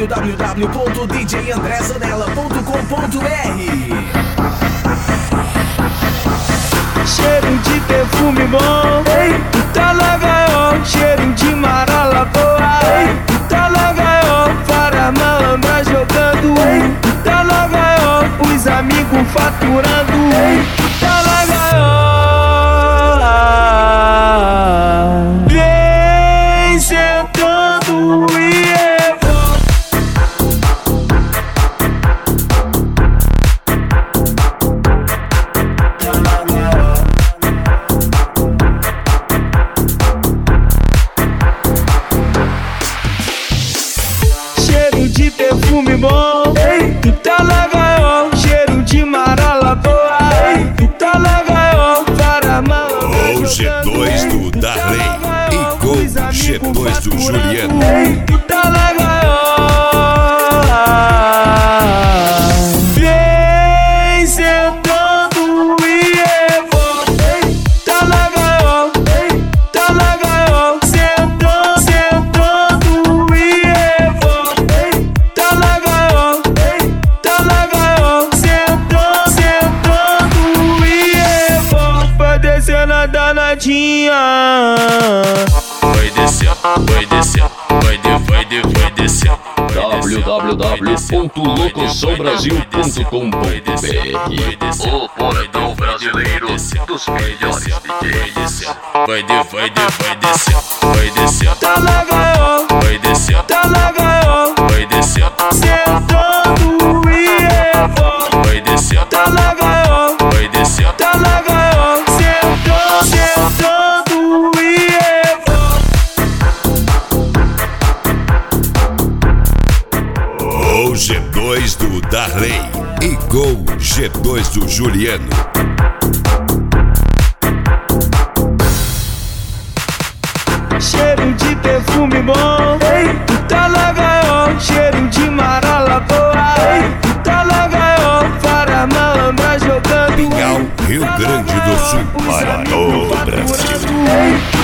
www.djandrezanella.com.br. Cheiro de perfume bom, tu tá na gaiola. Cheiro de maralaboa, tu tá na gaiola. Para malandra jogando, tu tá na gaiola. Os amigos faturando, tu tá na gaiola. Vem sentando e de perfume bom, tu tá na gaiola. Cheiro de maralaboa, tu tá na gaiola. Para malandra o G2 do Darley e com o G2 do Juliano. Tu tá na gaiola. Vem sentando e revolta. Tá na gaiola, tá na gaiola. Sentando e revolta. Tá na gaiola, sentando e revolta. Vai descer na danadinha. Vai descer, vai descer, vai descer. www.locoçãobrasil.com.br. O portão brasileiro dos melhores DJs. Vai descer, vai descer. Tá na gaiola, Vai descer, tá na gaiola. vai descer, Sentando e revolta. vai descer, Tá na gaiola, vai descer. tá na gaiola. Sentando e revolta. O G2 do Darley e com o G2 do Juliano. Cheiro de perfume bom, tu tá na gaiola. Cheiro de maralaboa, tu tá na gaiola. Para malandra jogando, Pinhal, Rio Grande do Sul, para todo o Brasil.